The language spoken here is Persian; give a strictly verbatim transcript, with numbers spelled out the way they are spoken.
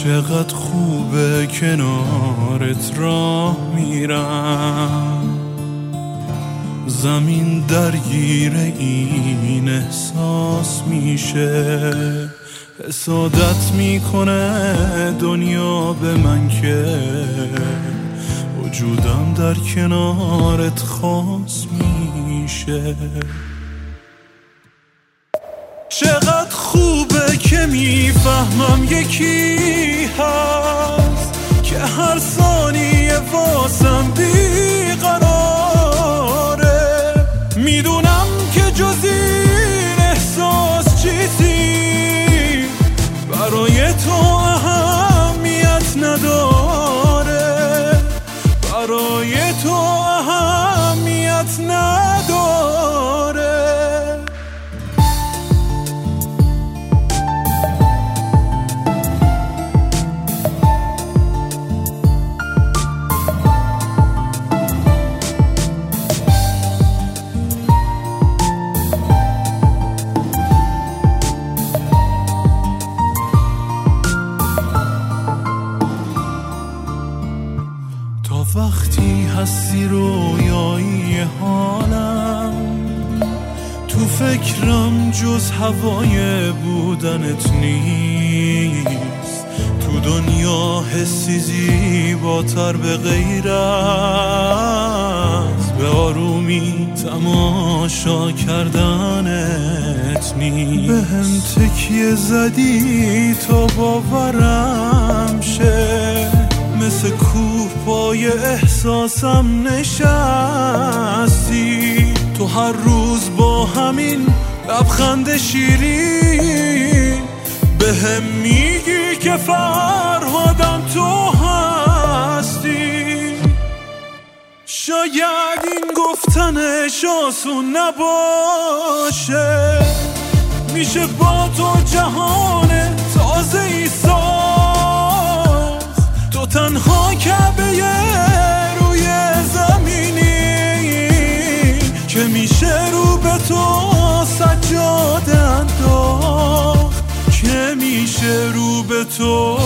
چقدر خوبه کنارت راه میرم، زمین درگیر این احساس میشه، حسادت میکنه دنیا به من که وجودم در کنارت خاص میشه. چقدر خوبه که میفهمم یکی هست که هر ثانیه واسم بیقراره، میدونم که جز این احساس چیزی برای تو اهمیت نداره، برای تو اهمیت نداره. وقتی هستی رویایی حالم، تو فکرم جز هوای بودنت نیست، تو دنیا حسی زیباتر به غیر از به آرومی تماشا کردنت نیست. به هم تکیه زدی تا باورم شه، مثل کوه پای احساسم نشستی، تو هر روز با همین لبخند شیرین به هم میگی که فرهادم تو هستی. شاید این گفتنش آسون نباشه، میشه با تو جهان تازه ای ساخت، تو تنها کعبه روی زمینی که میشه رو به تو سجاده انداخت، که میشه رو به تو